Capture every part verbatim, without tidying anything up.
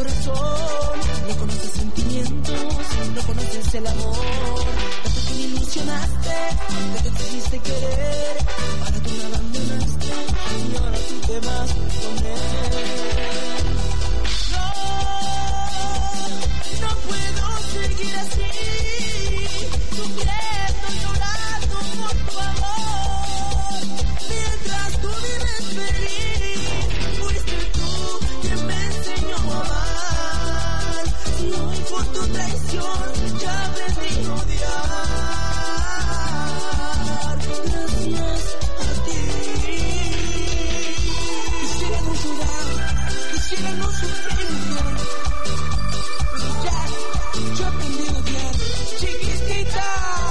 corazón, no conoces sentimientos, no conoces el amor. Tanto que me ilusionaste, tanto que quisiste querer, ahora tú me abandonaste y ahora tú te vas con él. No, no puedo seguir así, sufriendo, llorando por tu amor, mientras tú vives feliz. Fuiste tú quien me enseñó a amar, y hoy por tu traición ya aprendí a odiar. Gracias a ti. Quisiera no llorar, quisiera no sufrir, pero ya, yo aprendí a odiar. Chiquitita.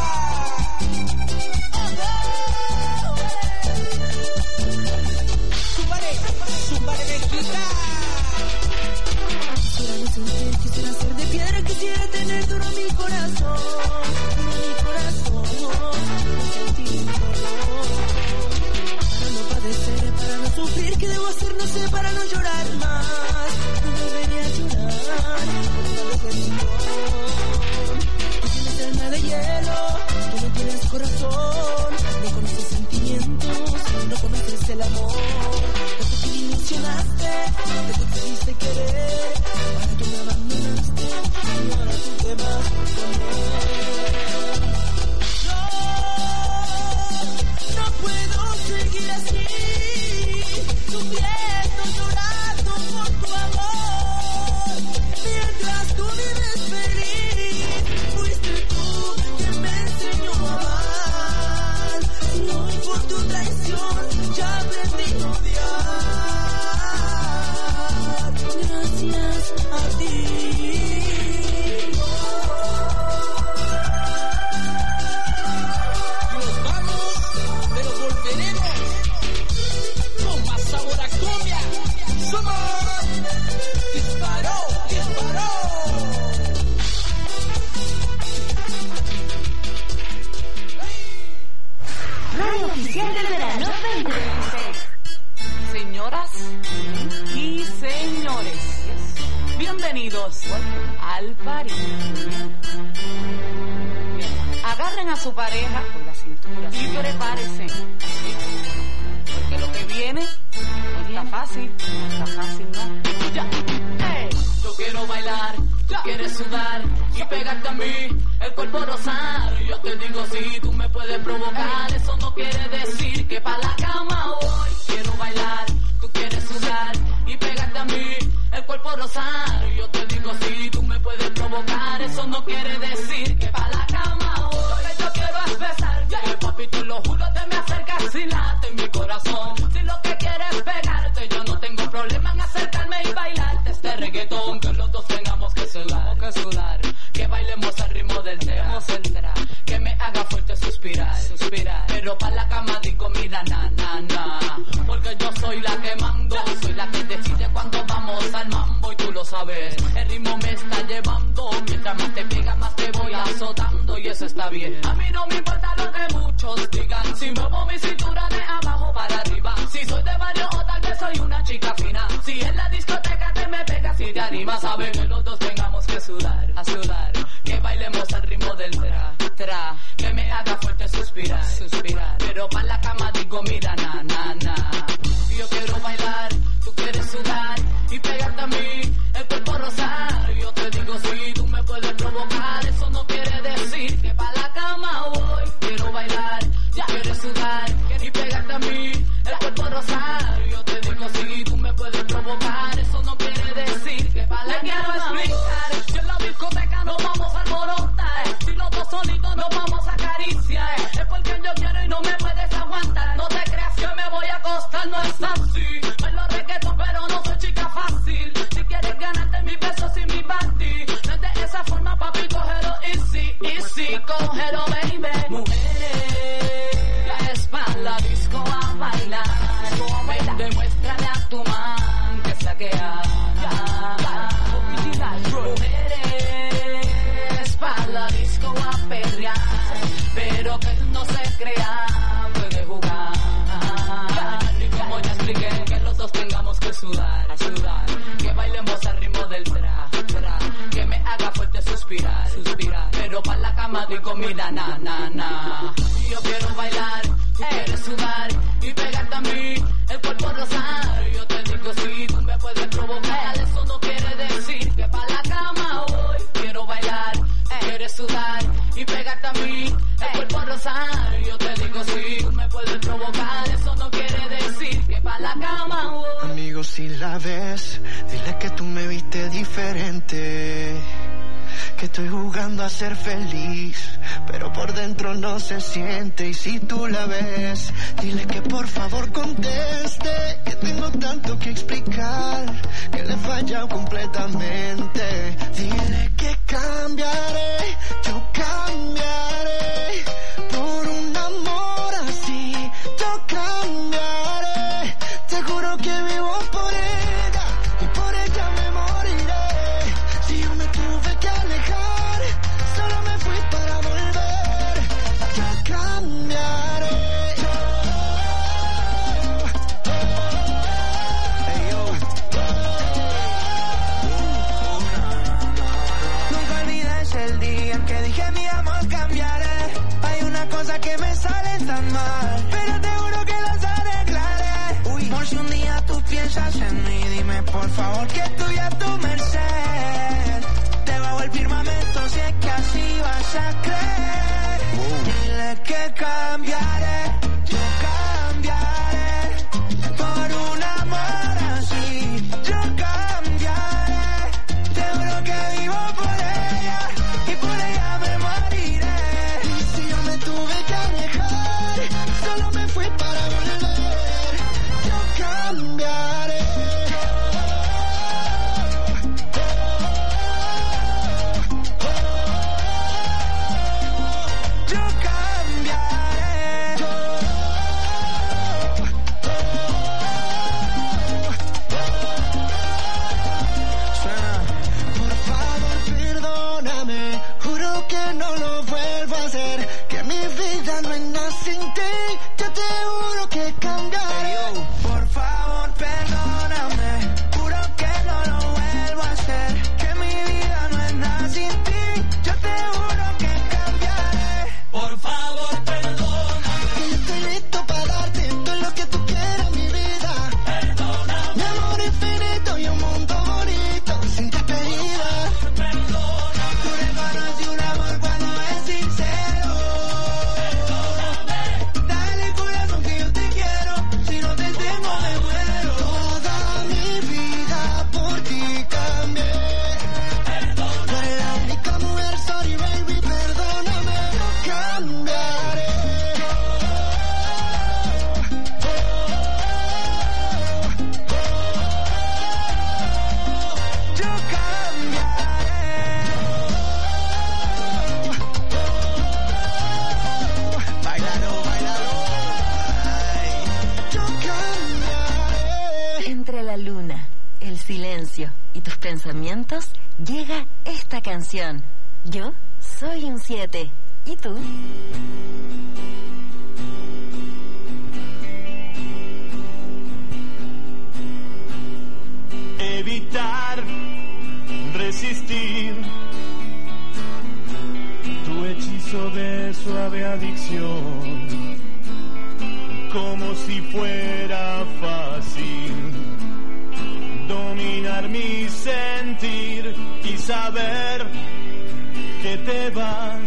Zúmbale, zúmbale de quitar. Quisiera no sentir, quisiera ser de piedra, quisiera tener duro mi corazón, duro mi corazón, no sentir dolor. Para no padecer, para no sufrir, ¿qué debo hacer? No sé, para no llorar más. No debería llorar por una decepción. Tú tienes alma de hielo, tú no tienes corazón, no conoces sentimientos, no conoces el amor. Tanto que me ilusionaste, tanto que quisiste querer, ahora tú me abandonaste y ahora tú te vas con él. No, no puedo seguir así, sufriendo, llorando por tu amor, mientras tú vives feliz. Fuiste tú quien me enseñó a amar, y hoy por tu traición ya aprendí a odiar. Gracias a ti. Nos vamos, pero volveremos con más sabor a cumbia. Somos Disparó, Disparó. Radio Oficial del Verano veinte veintiséis. Señoras y señores, bienvenidos al París. Agarren a su pareja por la cintura y prepárense, porque lo que viene no está fácil, no está fácil, no. Ya. Hey. Yo quiero bailar, tú quieres sudar y pegarte a mí, el cuerpo rosar. Yo te digo si tú me puedes provocar, eso no quiere decir que pa' la cama voy. Quiero bailar, tú quieres sudar y pegarte a mí, el cuerpo rosar. Yo te digo si tú me puedes provocar, eso no quiere decir que pa' la cama voy. Lo que yo quiero es besarte, yeah. Papi, tú lo juro, te me acercas y late en mi corazón. Si lo que quieres es pegarte, yo no tengo problema en acercarme y bailarte este reggaetón, que los dos tengamos que sudar, que sudar, que bailemos al ritmo del tema, que me haga fuerte suspirar, suspirar, pero pa' la cama digo mira na na na, porque yo soy la que mando, soy la que decide cuando vamos al mambo y tú lo sabes, el ritmo me está llevando, mientras más te pega más te voy azotando y eso está bien. A mí no me importa lo que muchos digan, si muevo mi cintura de abajo para arriba, si soy de barrio o tal vez soy una chica fina, si en la discoteca te me pegas y te animas, saben que los dos tengamos que sudar, a sudar, que bailemos al ritmo del tra, tra, que me haga fuerte suspirar, suspirar, pero pa' la cama digo mira na na na. Yo quiero bailar, tú quieres sudar y pegarte a mí, el cuerpo rosar. Yo te digo si tú me puedes provocar, eso no quiere decir que pa' la cama voy. Quiero bailar, ya quieres sudar y pegarte a mí, el cuerpo rosar. Yo te digo si tú me puedes provocar, eso no quiere decir que pa' la cama voy. Si en la discoteca nos vamos a alborotar, si los dos solitos nos vamos a acariciar, es porque yo quiero y no me puedes aguantar. No te creas que me voy a acostar, no es así. Bailo reggaetón pero no soy chica fácil. Si quieres ganarte mis besos y mi party, no es de esa forma papi, cógelo easy, easy, cógelo baby. Mujeres, es pa' la disco a bailar, ven demuéstrale a tu man que saquea. Mujeres, pa' la disco a perrear, pero que no se crea, puede jugar. Y como ya expliqué, que los dos tengamos que sudar, a sudar, que bailemos al ritmo del trap. cama de comida, na, na, na. Yo quiero bailar, tú quieres sudar y pegarte a mí, el cuerpo rosar. Yo te digo sí, tú me puedes provocar, eso no quiere decir que pa' la cama voy. Quiero bailar, quieres sudar y pegarte a mí, el cuerpo rosar. Yo te digo sí, tú me puedes provocar, eso no quiere decir que pa' la cama voy. Amigo, si la ves, dile que tú me viste diferente, que estoy jugando a ser feliz, pero por dentro no se siente. Y si tú la ves, dile que por favor conteste, que tengo tanto que explicar, que le he fallado completamente. Dile que cambiaré, yo cambiaré, por un amor así, yo cambiaré. Te juro que vivo por ella, y por ella me moriré. Si yo me tuve que alejar, solo me fui para volver. Yo cambiaré. Hey, yo. Nunca olvides el día en que dije mi amor cambiaré. Hay una cosa que me sale tan mal, pero te juro que las arreglaré. Uy, por si un día tú piensas en mí, dime por favor que estoy a tu merced. Te bajo el firmamento si es que así vas a creer. Wow. Dile que cambiaré, yo cambiaré, por un amor así, yo cambiaré. Te juro que vivo por ella, y por ella me moriré. Y si yo me tuve que alejar, solo me fui para volver. Yo cambiaré. Yo cambiaré. Suena. Por favor, perdóname, juro que no lo vuelvo a hacer, que mi vida no es nada sin ti. Yo te juro que cambiaré. Por favor, perdóname, juro que no lo vuelvo a hacer, que mi vida no es nada sin ti. Yo te juro que cambiaré. Por favor, perdóname, que yo estoy listo para darte todo lo que tú quieras, mi vida. Perdóname. Mi amor infinito y un mundo bonito sin despedida. Perdóname. Tú reconoces un amor cuando es sincero. Perdóname. Dale corazón que yo te quiero, si no te tengo me muero. Toda mi vida por ti cambié. Perdóname. Tú eres la única mujer, sorry baby, perdóname. Yo cambiaré. Yo cambiaré. Bailalo, bailalo. Ay. Yo cambiaré. Entre la luna, el silencio y tus pensamientos, llega esta canción. Yo soy un siete. ¿Y tú? Evitar, resistir tu hechizo de suave adicción, como si fuera fácil dominar mi sentir y saber que te vas,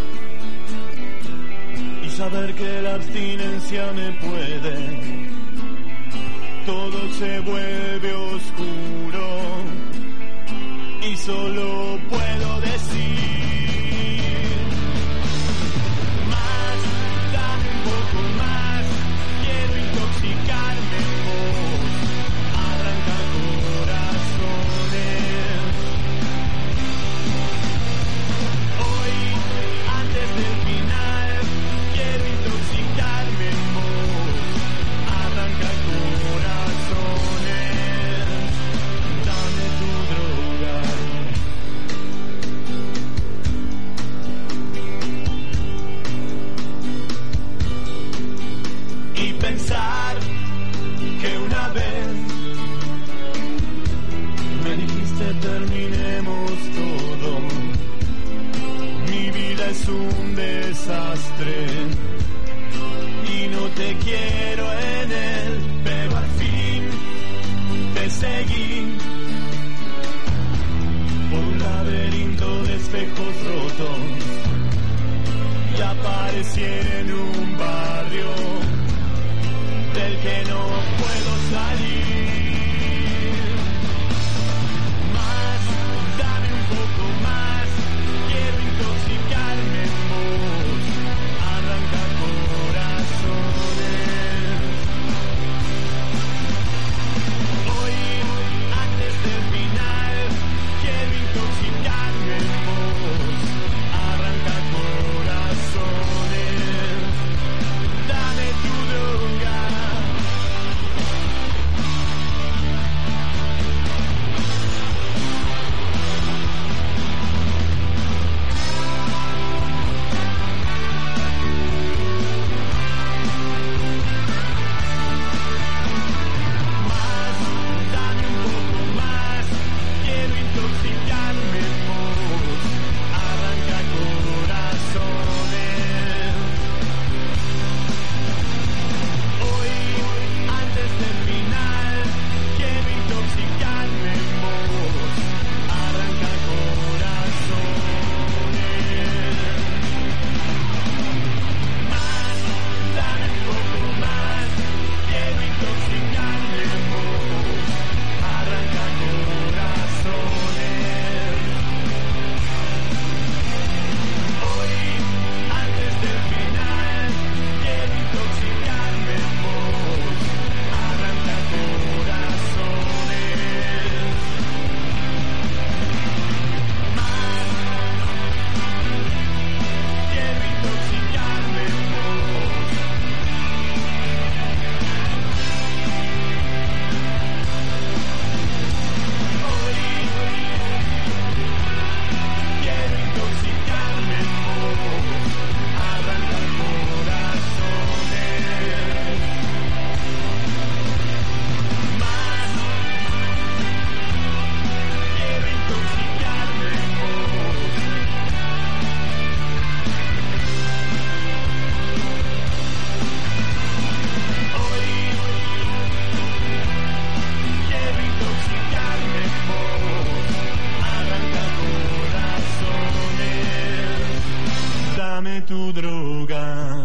y saber que la abstinencia me puede. Todo se vuelve oscuro y solo puedo decir más, dame un poco más, quiero intoxicarme en vos, arrancar corazones. Hoy, antes del final, quiero intoxicarme en vos, arrancar corazones. Dame tu droga. un desastre y no te quiero en él, pero al fin te seguí por un laberinto de espejos rotos y aparecí en un barrio del que no puedo salir. Más, dame un poco más, quiero intoxicarme en vos, arranca corazones. Hoy, antes del final, quiero intoxicarme en vos, arranca corazones. Dame tu droga. Tu droga.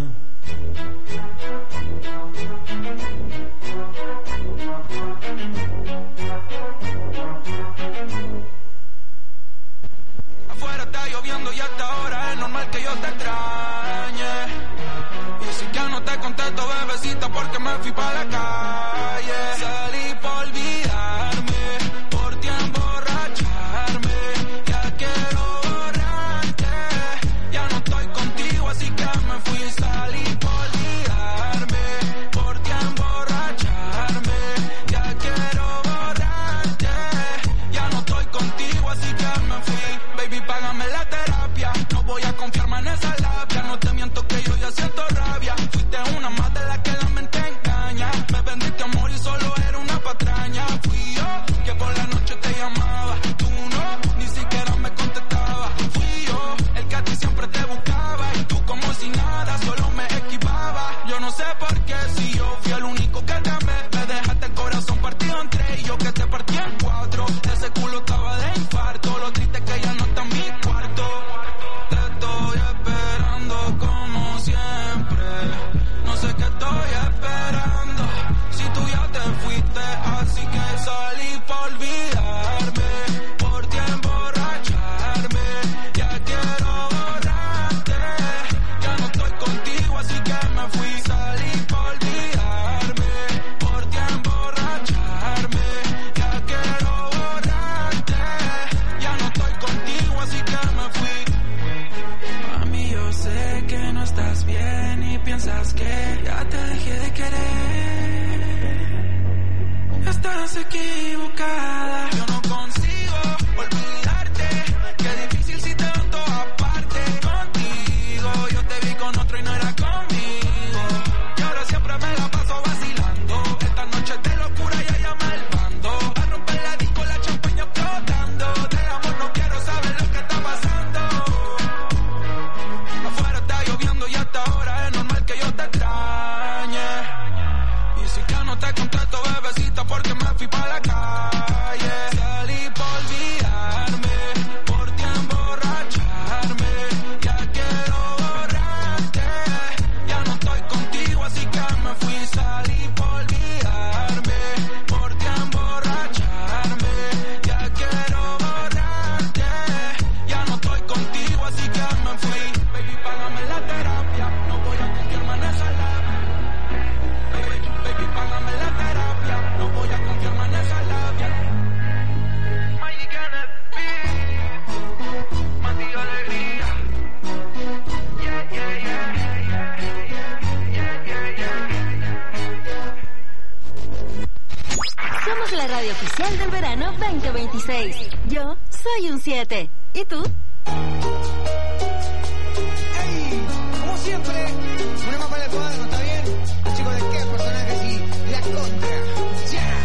Afuera está lloviendo y hasta ahora es normal que yo te extrañe. Y si ya no te contesto, bebecita, porque me fui pa' la calle. Salí por olvidarme, por ti emborracharme. Ya quiero borrarte, ya no estoy contigo, así que me fui. Salí por olvidarme, por ti emborracharme. Ya quiero borrarte, ya no estoy contigo, así que me fui. Baby, págame la terapia, no voy a confiar más en esa labia. No te miento que yo ya siento rabia. Fuiste una más de la que la mente engaña. Me vendiste amor y solo era una patraña. Fui yo que por la noche te llamaba, tú no, ni siquiera me contestabas. Fui yo el que a ti siempre te buscaba y tú como si nada, solo me esquivaba. Yo no sé por qué, si yo fui el único que te amé, me dejaste el corazón partido en tres y yo que te partí en cuatro. Ese culo estaba de infarto, lo triste que ya no está en mi cuarto. Te estoy esperando como siempre, no sé qué estoy esperando, si tú ya te fuiste, así que salí por olvidarme, por ti emborracharme. Ya quiero borrarte, ya no estoy contigo, así que me fui. Salí por olvidarme, por ti emborracharme. Ya quiero borrarte, ya no estoy contigo, así que me fui. Mami, yo sé que no estás bien y piensas que ya te dejé de querer. Estás equivocada, yo no consigo olvidarte. Qué difícil si te veo en todas partes. Contigo yo te vi con otro y no era conmigo. Y ahora siempre me la paso vacilando. Esta noche es de locura y allá me el bando. A romper la disco, la champaña explotando. Del amor no quiero saber lo que está pasando. veintiséis. Yo soy un siete. ¿Y tú? ¡Ey! Como siempre, una mapa en el cuadro, ¿está bien? Chicos, ¿de qué personajes y la contra? ¡Ya!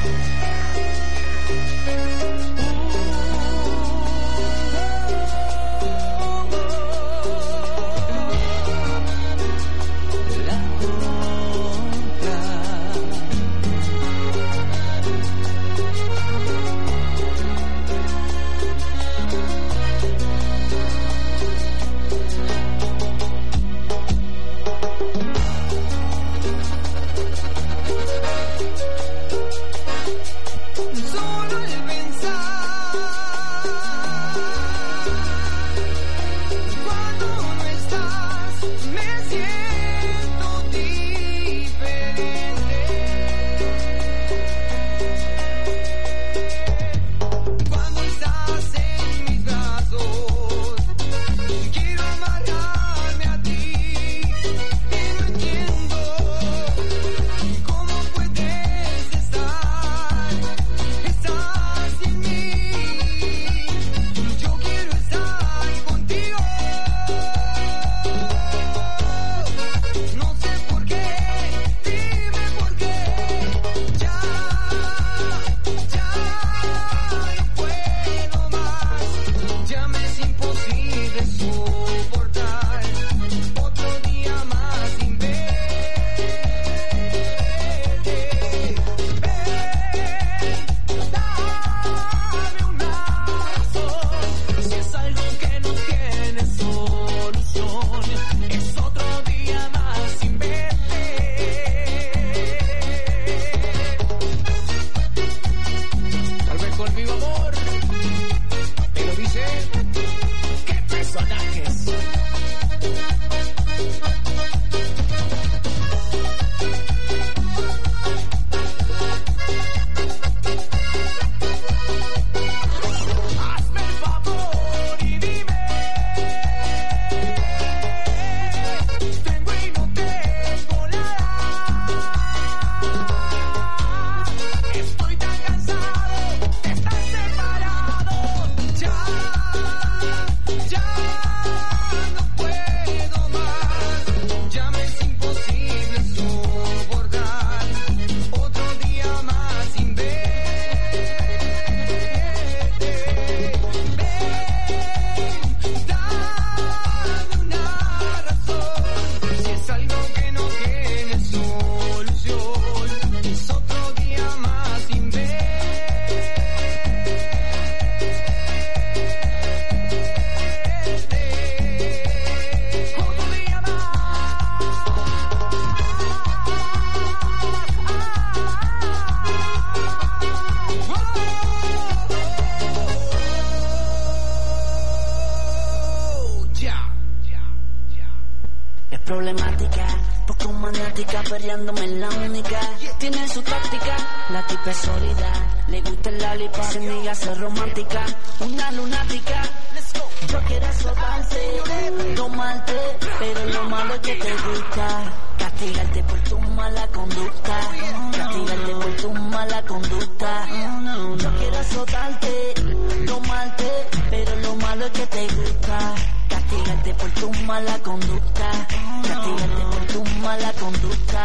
Problemática, poco maniática, perreándome en la única. Tiene su táctica, la tipa es sólida. Le gusta el lollipop, se niega a ser romántica. Una lunática, yo quiero azotarte, tomarte, pero lo malo es que te gusta. Castigarte por tu mala conducta, castigarte por tu mala conducta. Yo quiero azotarte, tomarte, pero lo malo es que te gusta. Castigarte por tu mala conducta, castigarte por tu mala conducta.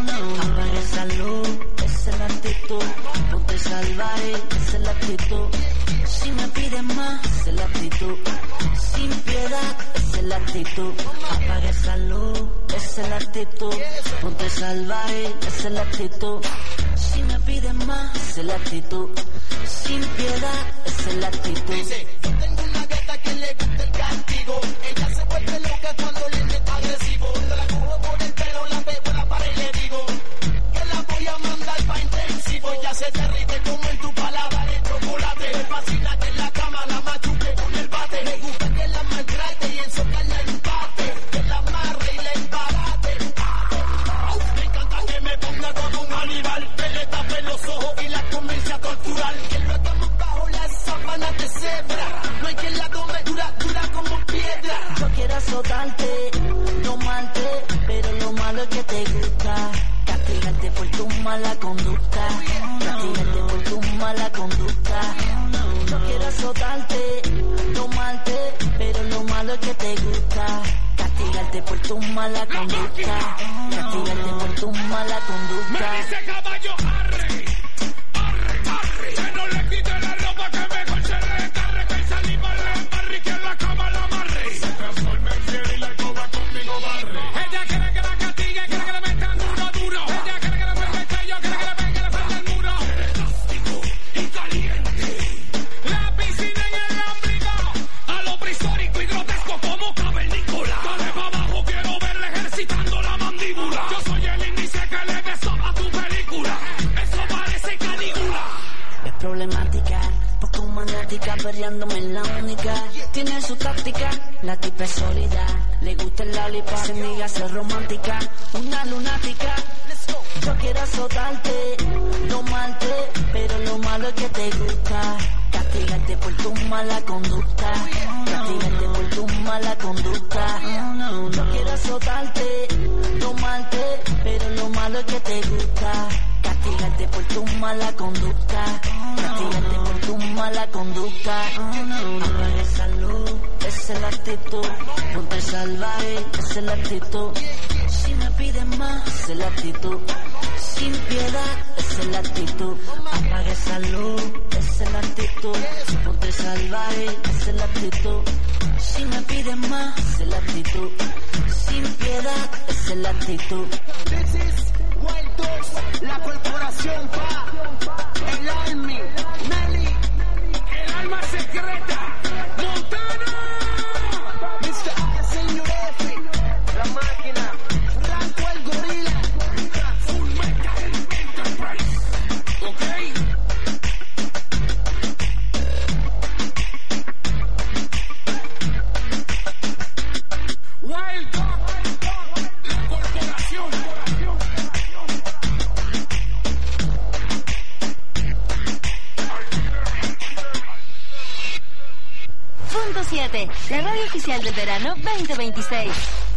Apaga esa luz, esa es la actitud. Ponte salvaje, esa es la actitud. Si me pides más, esa es la actitud. Sin piedad, esa es la actitud. Apaga esa luz, esa es la actitud. Ponte salvaje, esa es la actitud. Si me pides más, esa es la actitud. Sin piedad, esa es la actitud. Dice, yo tengo una gata que le gusta el castigo. Ella se vuelve loca cuando le meto agresivo. Te la cojo por el pelo, la pego en la pared y le digo que la voy a mandar pa' intensivo. Ya se derrite como en tu paladar el chocolate. Me fascina que en la cama la machuque con el bate. Me gusta que la maltrate y en socar la empate. Que la amarre y la embarate. Me encanta que me ponga como un animal. Que le tape los ojos y la comience a torturar. Que lo estamos bajo las sábanas de cebra. No hay quien la tome dura, dura como piedra. Yo quiero azotarte, tomarte, pero lo malo es que te gusta. Castigarte por tu mala conducta, castigarte por tu mala conducta. azotarte, tomarte, pero lo malo es que te gusta castigarte por tu mala conducta, castigarte por tu mala conducta. Me dice caballo, arre, arre, arre, que no le quite la ropa, que mejor se le encarre, que salimos le embarre y que en la cama la amarre. Se transforma en fiel y la coba conmigo barre. Ella quiere que la castigue, quiere que le metan duro, duro. Ella quiere que le vuelva el cuello, quiere que le pegue, le falta el muro. Elástico y caliente. La piscina en el ombligo, a lo prehistórico y grotesco como cavernícola. Dale para abajo, quiero verle ejercitando la mandíbula. Yo soy el índice que le besó a tu película. Eso parece Calígula. Es problemática, poco maniática, perreándome en la única. Tiene su táctica, la tipa es sólida. Le gusta el lollipop, se niega a ser romántica. Una lunática, yo quiero azotarte, domarte, pero lo malo es que te gusta castigarte por tu mala conducta, castigarte por tu mala conducta. Yo quiero azotarte, domarte, pero lo malo es que te gusta castigarte por tu mala conducta, castigarte por tu mala conducta. Apaga esa luz, esa es la actitud. Ponte salvaje, esa es la actitud. Si me piden más, esa es la actitud. Sin piedad, esa es la actitud. Apaga esa luz, esa es la actitud. Ponte salvaje, esa es la actitud. Si me piden más, esa es la actitud. Sin piedad, esa es la actitud. This is Wild Dogs, la corporación pa, el Army, Nelly, El alma secreta, Montana. mister A, señor F, la máquina, Ranco el gorila. Full Metal Enterprise. Ok. Wild Dog, la corporación. Punto siete, la radio oficial del verano veinte veintiséis.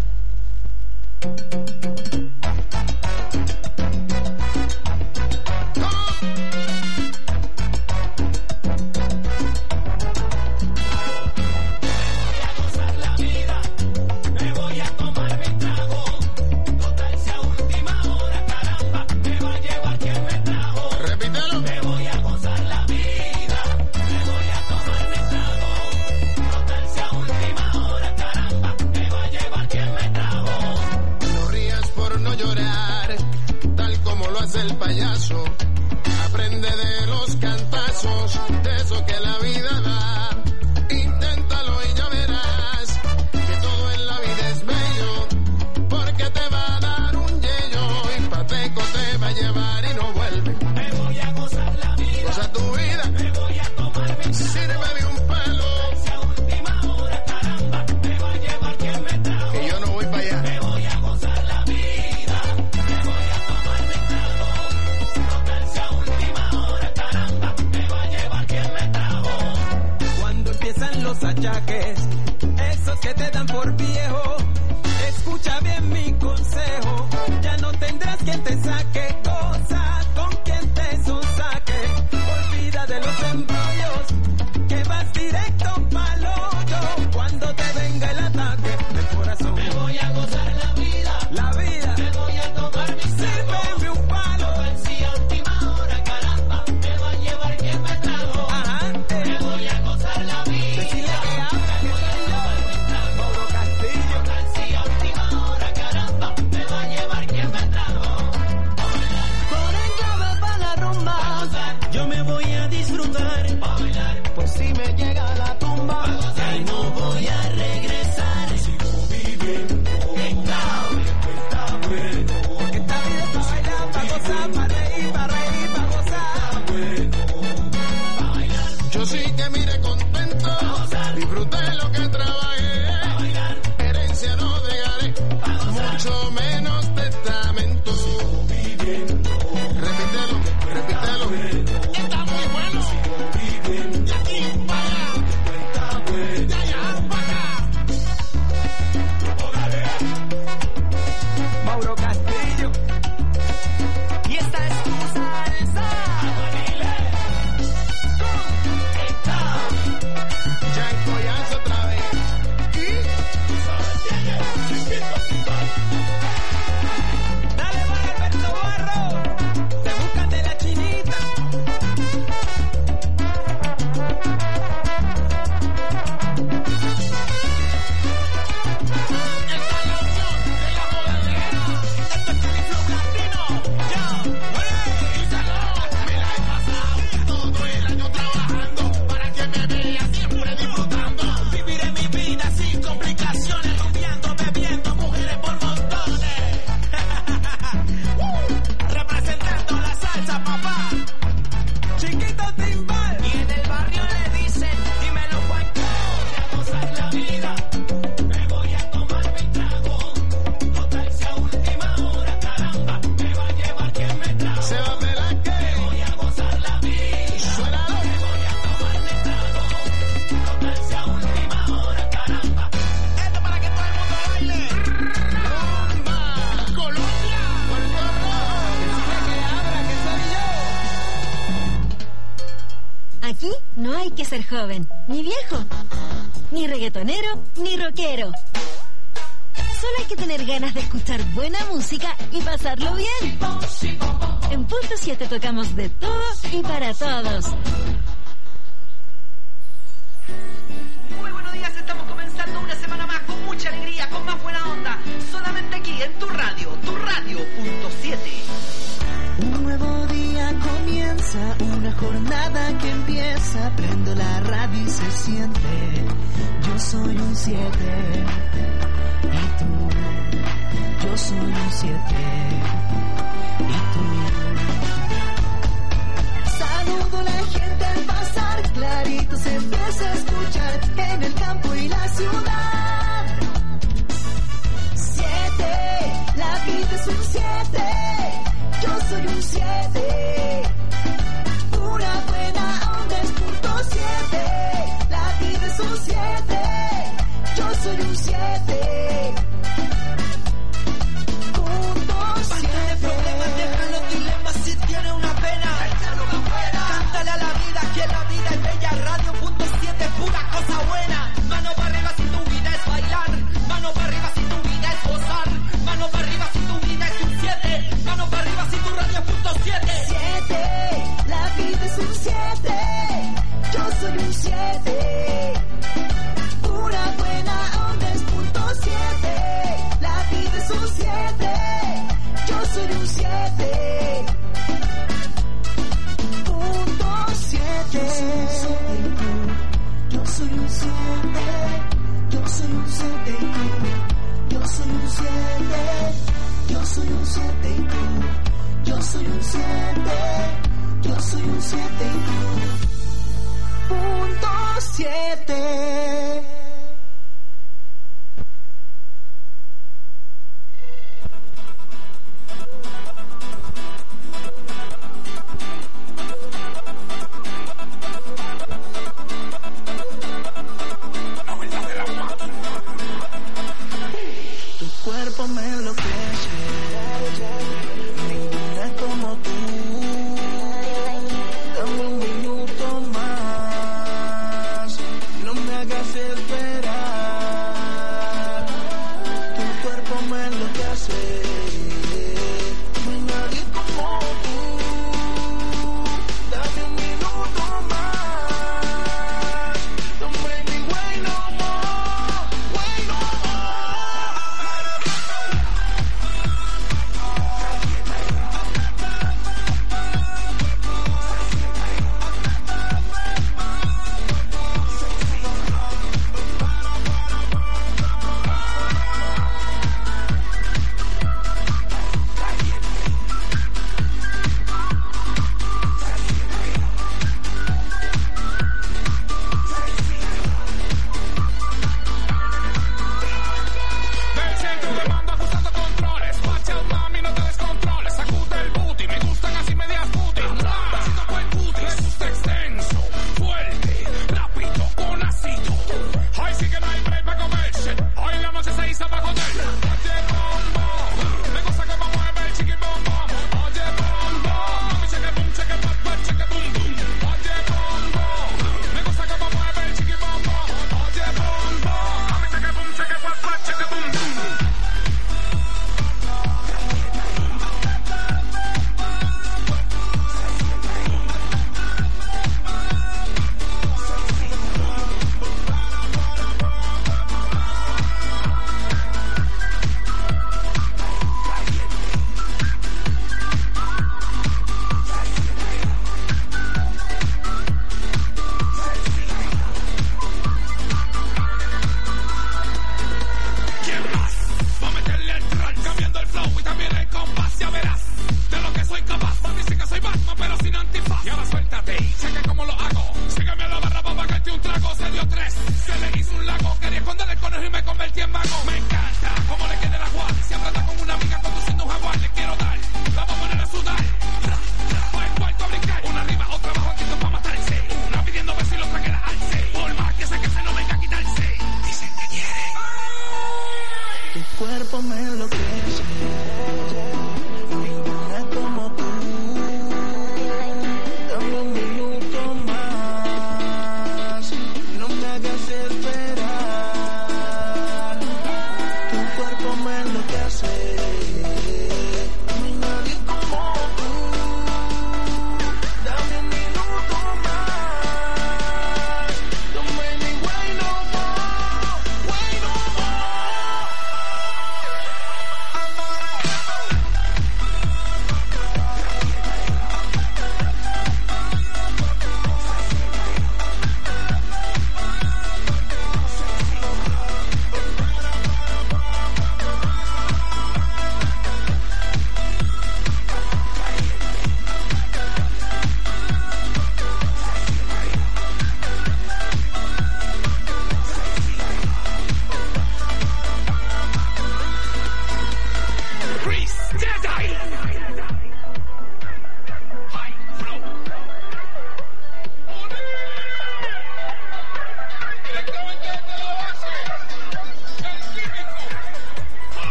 Repítelo. Me voy a gozar la vida. Me voy a tomar mi trago. Total sea última hora, caramba. Me va a llevar quien me trajo. No rías por no llorar, tal como lo hace el payaso. Aprende de los cantazos, de eso que la vida da. Inténtalo y ya verás que todo en la vida es bello, porque te va a dar un yello y pateco te va a llevar y no vuelve. Me voy a gozar la vida. Goza tu vida, Me voy a tomar mi trago. sírveme un pelo, Sea última hora, caramba. Me va a llevar quien me trajo. que yo no voy para allá. Me voy a gozar la vida. Me voy a tomar mi trago. Total sea última hora, caramba. Me va a llevar quien me trajo. Cuando empiezan los achaques, esos que te dan por viejo, escucha bien mi consejo, ya no tendrás quien te saque, cosa con quien te sonsaque, olvida de los embrollos, que vas directo pa'l hoyo, cuando te venga el ataque del corazón. Me voy a gozar la vida. La vida, Me voy a tomar mi trago. sírveme un palo, Si a última hora, caramba, me va a llevar quien me trajo. ajá, Me eh, voy a gozar la vida. decirle que abra, que Mauro Castillo, Si a última hora, caramba, me va a llevar quien me trajo. Por joven, ni viejo, ni reggaetonero, ni rockero. Solo hay que tener ganas de escuchar buena música y pasarlo bien. En Punto siete tocamos de todo y para todos. Muy buenos días, estamos comenzando una semana más con mucha alegría, con más buena onda. Solamente aquí en tu radio, tu radio punto siete. Un nuevo día comienza, una jornada que empieza. Prendo la radio y se siente. Yo soy un siete. Y tú, yo soy un siete. Y tú. Saludo a la gente al pasar, clarito se empieza a escuchar en el campo y la ciudad. Siete, la vida es un siete. Yo soy un siete. Pura buena onda es punto siete. La vida es un siete. Yo soy un siete. Punto siete. Problemas, deja los dilemas si tiene una pena. Cántale a la vida que la vida es bella. Radio punto siete, pura cosa buena. Mano para arriba si tu vida es bailar. Mano para arriba si tu vida es gozar. Mano para arriba si tu vida es un siete. Mano para arriba si tu radio es punto siete. Siete, la vida es un siete. Yo soy un siete. Pura buena onda es punto siete. La vida es un siete. Yo soy un siete. Punto siete. Yo soy un siete. Yo soy un siete y tú. Yo soy un siete. Yo soy un siete y tú. Yo soy un siete. Yo soy un siete y tú. Punto siete. Tu cuerpo me enloquece. Ninguna es como tú. Dame un minuto más. No me hagas esperar. Tu cuerpo me enloquece. No hay nadie como tú. Dame un minuto más. Don't make me wait no more. Wait no Del centro de mando ajustando controles. Watch out, mami, no te descontroles. Sacude el booty, me gustan así medias booty. Besito por el cutis, me gusta extenso, fuerte, rápido, con ácido. Ay, sí que no hay break para comerse. Hoy la noche se hizo para joder. Oye, bombón, me gusta cómo mueve el chiqui bombón. Oye, bombón, mami, cheque boom, cheque pop, pop, cheque boom, boom. Oye, bombón, me gusta cómo mueve el chiqui bombón. Oye, bombón, mami, cheque boom, cheque pop, pop, cheque boom, boom. ¿Quién más? Va a meterle el tral, cambiando el flow y también el compás, ya verás de lo que soy capaz. Mami, sí que soy Batman, pero sin antifaz. Y ahora suéltate, cheque cómo lo hago. Sígueme a la barra para pagarte un trago. Se dio tres, se le hizo un lago. Quería esconder el conejo y me convertí en vago. Me encanta cómo le queda el agua. Siempre anda con una amiga conduciendo un jaguar. Le quiero dar, la vamos a poner a sudar. Pa' el cuarto a brincar. Una arriba, otra abajo, aquí esto pa' matarse. Una pidiendo ver si la otra que la alce. Por más que sé que se no venga a quitarse. Dicen que quiere. Tu cuerpo me enloquece. Ninguna es como tú. Dame un minuto más.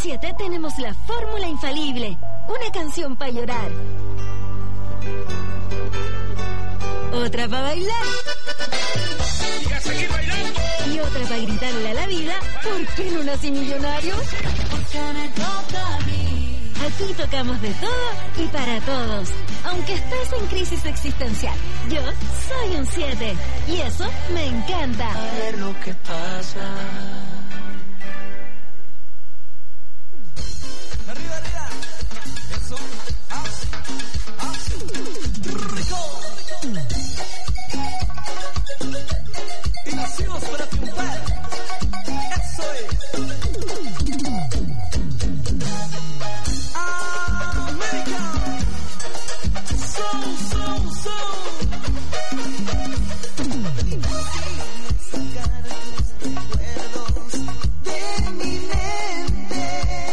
siete tenemos la fórmula infalible. Una canción para llorar. Otra para bailar. Y a seguir bailando. Y otra para gritarle a la vida, ¿por qué no nací millonario? Porque me toca a mí. Aquí tocamos de todo y para todos. Aunque estés en crisis existencial, yo soy un siete. Y eso me encanta. A ver lo que pasa. Arriba, arriba. Eso. Así. Así. Rico. Y nacimos para triunfar. Eso es. América. Son, son, son. Sacar tus recuerdos de mi mente.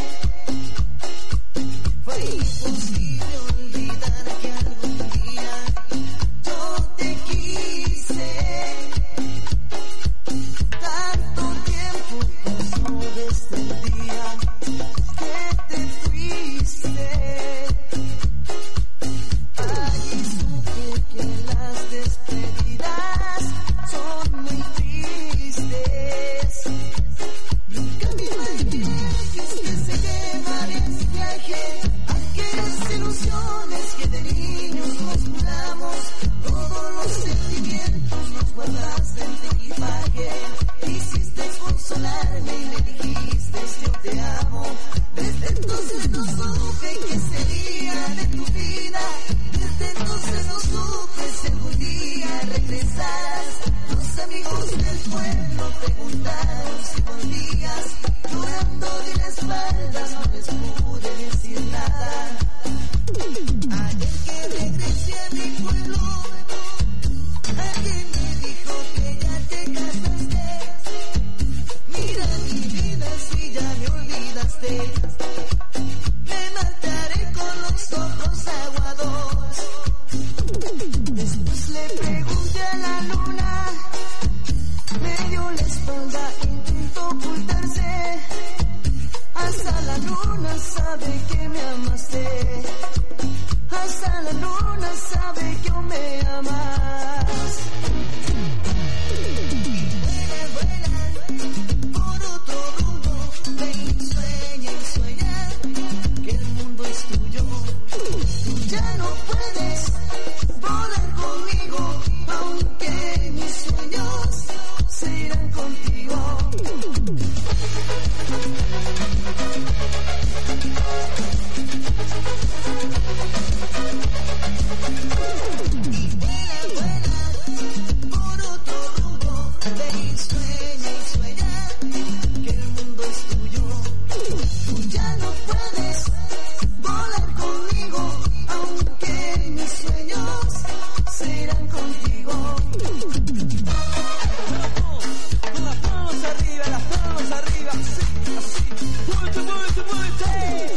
Fue imposible olvidar que algún día yo te quise. Tanto tiempo pasó desde el día que te fuiste. Allí supe que las despedidas son muy tristes. Nunca me imaginé que es que se llevaría ese viaje. Aquellas ilusiones que de niños nos juramos. Todos los sentimientos los guardaste en tu equipaje. Quisiste consolarme y me dijiste yo te amo. Desde entonces no supe qué sería de tu vida. Desde entonces no supe si algún día regresarás. Los amigos del pueblo preguntaron si volvías. Llorando de la espalda no les pude decir nada. Ayer que regresé a mi pueblo, alguien me dijo que ya te casaste. Mira mi vida si ya me olvidaste. Me mataré con los ojos aguados. Después le pregunté a la luna, me dio la espalda, intentó ocultarse. Hasta la luna sabe que me amaste. Hasta la luna sabe que aún me amas. Y vuela, vuela por otro rumbo. Ven, sueña y sueña que el mundo es tuyo. Tú ya no puedes volar conmigo, aunque mis sueños se irán contigo. Por otro rumbo, ve y sueña y sueña que el mundo es tuyo. Tú ya no puedes volar conmigo, aunque mis sueños se irán contigo. Con las manos arriba, las manos arriba. Así, así. Muévete, muévete, muévete.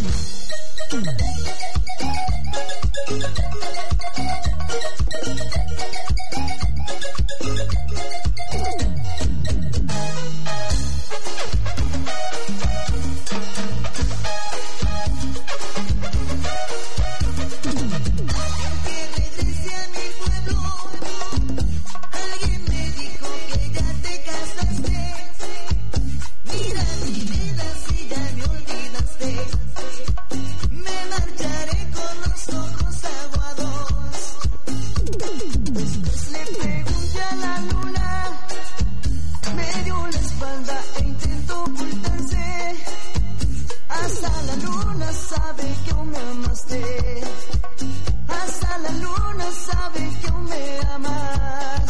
Que regresé a mi pueblo, alguien me dijo que ya te casaste. Mira mi vida si ya me olvidaste. Me marcharé con los ojos aguados. Después le pregunté a la luna, me dio la espalda e intentó ocultarse. Hasta la luna sabe que aún me amaste. Hasta la luna sabe que aún me amas.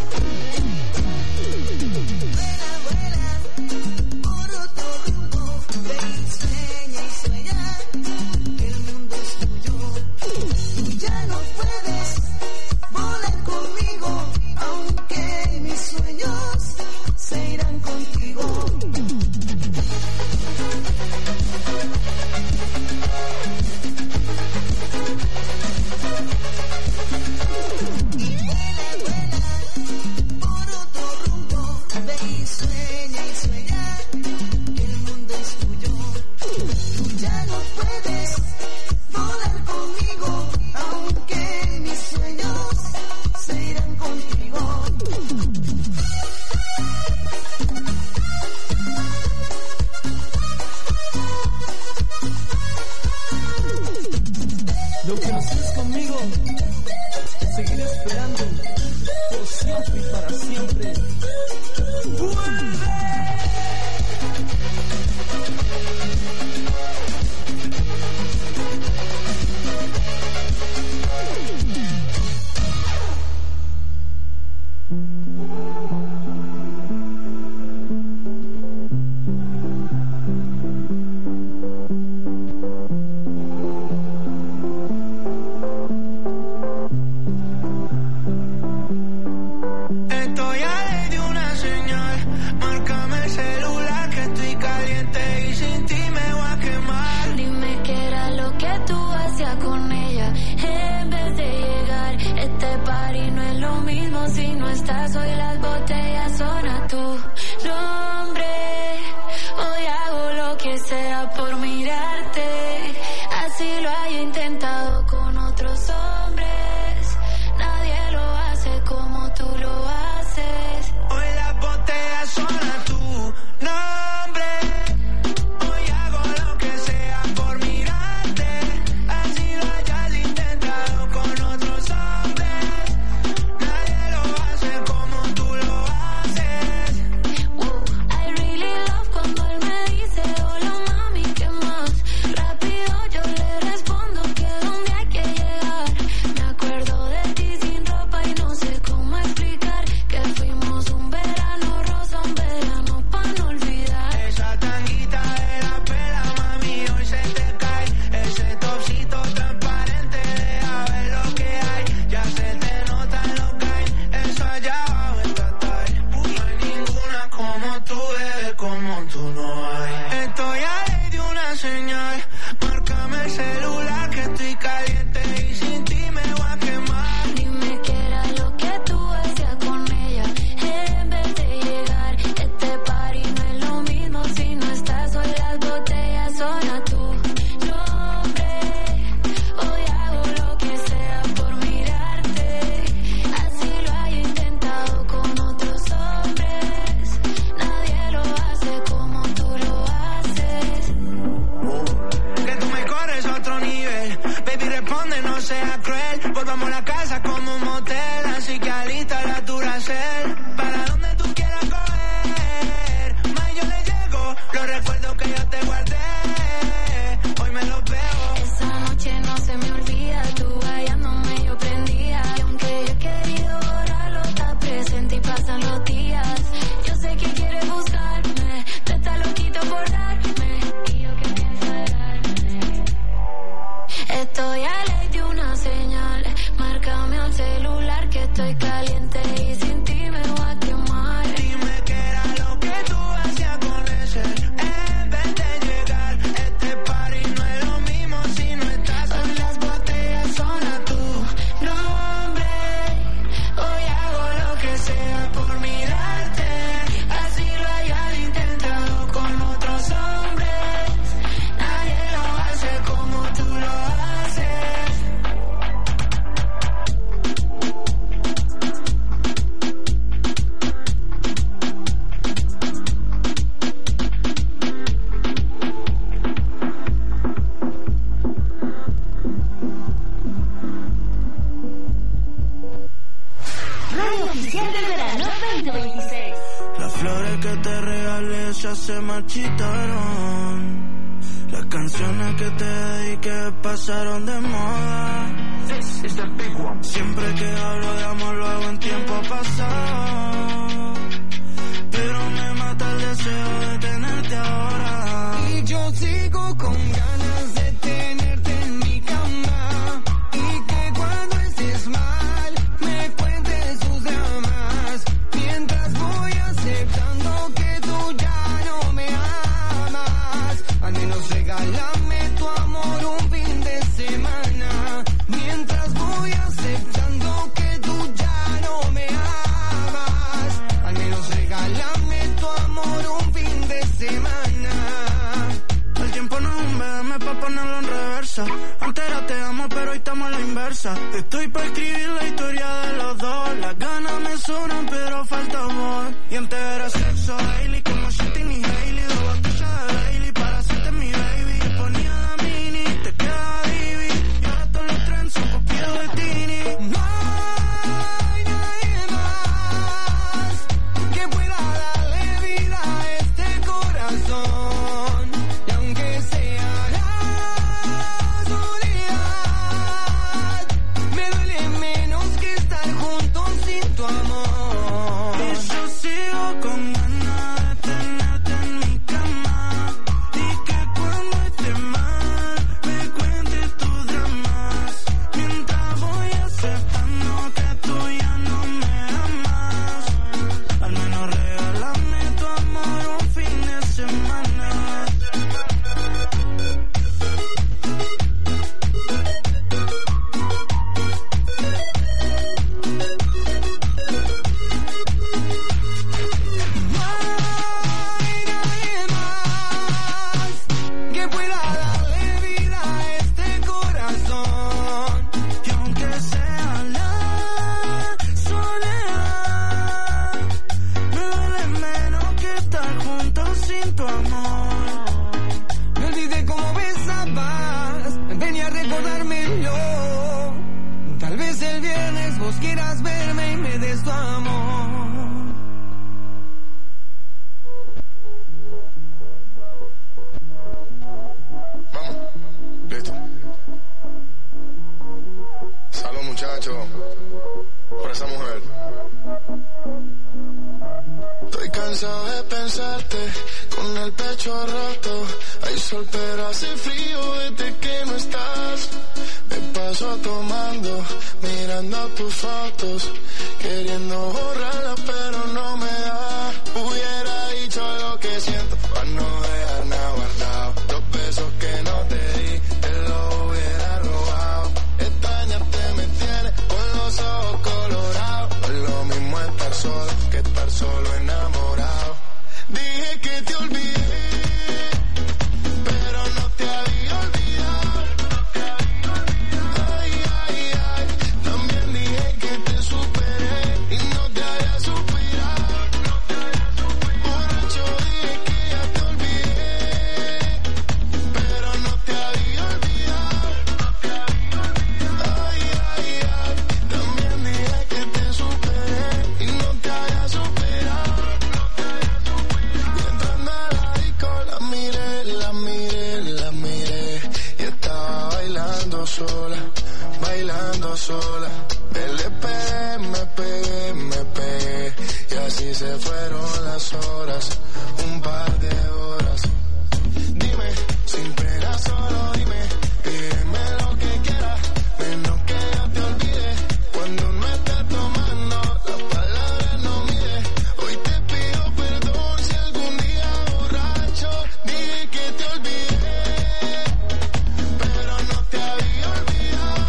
Vuela, vuela por otro rumbo. Ve y sueña y sueña que el mundo es tuyo. Tú ya no puedes volar conmigo, aunque mis sueños se irán contigo. siempre y para siempre. ¡Vuelve! Estoy pa' escribir la historia de los dos. Las ganas me sobran, pero falta amor. Y antes era sexo daily, como Shitting y Hailey. Dos botellas de Bailey para hacerte mi baby. Ponía la mini, te queda divi. Y ahora todos los trends son copiados de Tini. No hay nadie más. tu amor. Y yo sigo con ganas de tenerte en mi cama. Y que cuando esté mal me cuentes tus dramas. Mientras voy aceptando que tú ya no me amas. Al menos regálame tu amor un fin de semana. Quieras verme y me des tu amor. Vamos, listo. Salud, muchachos, por esa mujer. Estoy cansado de pensarte con el pecho roto. Hay sol pero hace frío desde que no estás. Me paso tomando, mirando tus fotos, queriendo borrarlas pero no me da. Hubiera dicho lo que siento para no dejar nada guardado. Los besos que no te di, te los hubiera robado. Extrañarte me tiene con los ojos colorados. No es lo mismo estar solo que estar solo enamorado. Dije que te olvidé, pero no te había olvidado. Ay, ay, ay, también dije que te superé y no te había suspirado. Borracho dije que ya te olvidé, pero no te había olvidado. Ay, ay, ay, también dije que te superé y no te había superado. Y entrando a la disco la miré, la miré, la miré y estaba bailando sola, bailando sola. Me le pegué, me pegué, me pegué y así se fueron las horas, un par de horas. Dime, sin pena solo dime, pídeme lo que quieras, menos que yo te olvide. Cuando no estás tomando, las palabras no mide. Hoy te pido perdón si algún día borracho dije que te olvidé, pero no te había olvidado.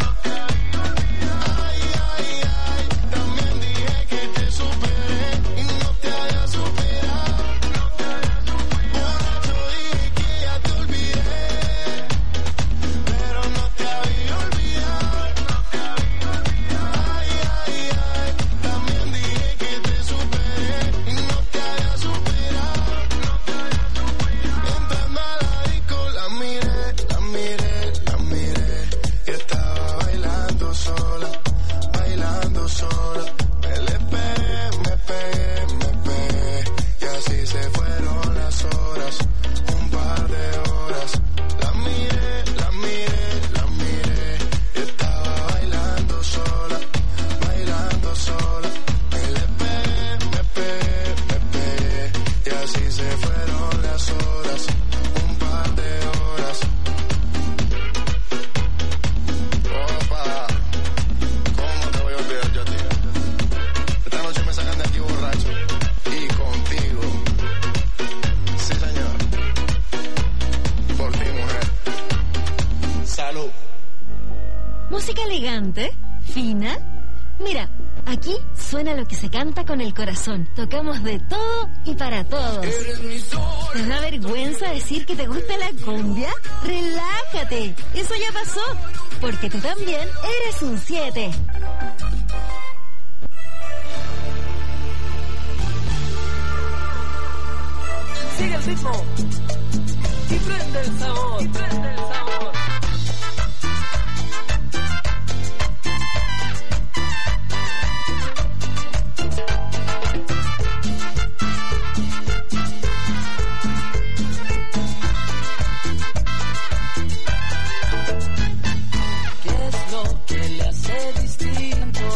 Ay, ay, ay, también dije que te superé y no te había superado. Borracho dije que ya te olvidé, pero no te había olvidado. Ay, ay, ay, también dije que te superé y no te había superado. Entrando a la disco la miré, la miré, la miré y estaba bailando sola, bailando sola. Me le pegué, me pegué, me pegué y así se fueron las horas, un par de horas. La miré, la miré, la miré y estaba bailando sola, bailando sola. Me le pegué, me pegué, me pegué y así se fueron las horas, un par de horas. Opa, ¿cómo te voy a olvidar yo a ti? Esta noche me sacan de aquí borracho y contigo. Sí, señor. Por ti, mujer. Salud. Música elegante, fina. Mira, aquí suena lo que se canta con el corazón. Tocamos de todo y para todos. ¿Te da vergüenza decir que te gusta la cumbia? Relájate, eso ya pasó, porque tú también eres un siete. Sigue el ritmo y prende el sabor, y prende el sabor. ¿Qué es lo que le hace distinto?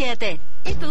siete. ¿Y tú?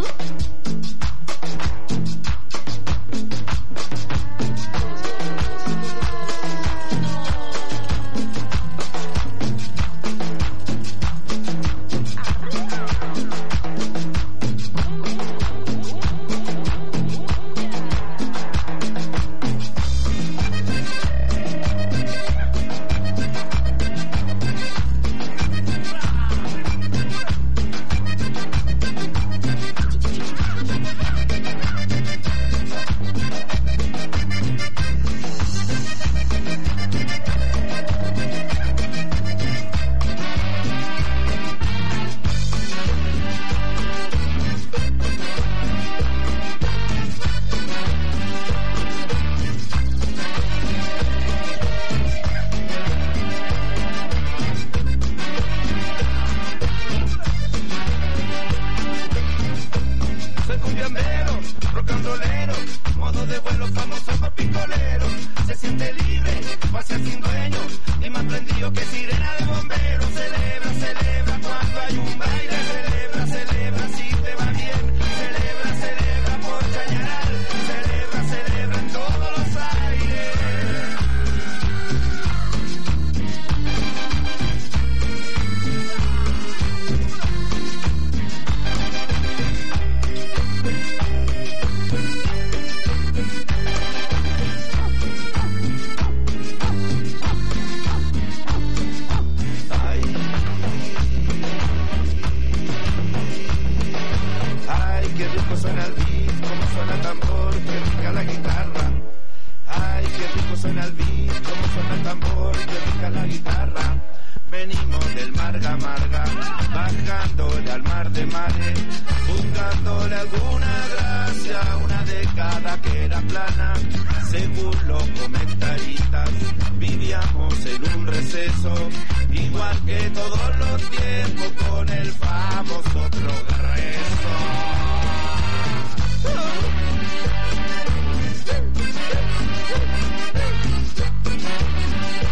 Igual que todos los tiempos con el famoso progreso.